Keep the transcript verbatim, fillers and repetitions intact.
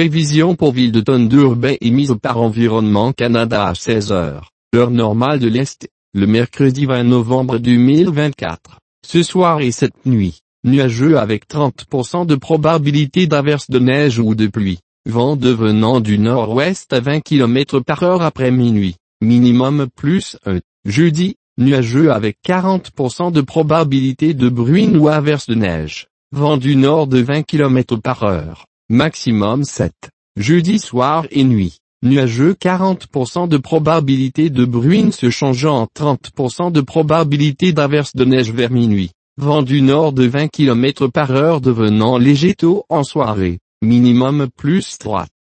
Prévision pour Ville de Thunder Bay émise par Environnement Canada à seize heures, heure normale de l'Est, le mercredi vingt novembre deux mille vingt-quatre. Ce soir et cette nuit, nuageux avec trente pour cent de probabilité d'averse de neige ou de pluie. Vent devenant du nord-ouest à vingt kilomètres par heure après minuit. Minimum plus un. Jeudi, nuageux avec quarante pour cent de probabilité de bruine ou averse de neige. Vent du nord de vingt kilomètres par heure. Maximum sept. Jeudi soir et nuit. Nuageux quarante pour cent de probabilité de bruine se changeant en trente pour cent de probabilité d'averse de neige vers minuit. Vent du nord de vingt kilomètres par heure devenant léger tôt en soirée. Minimum plus trois.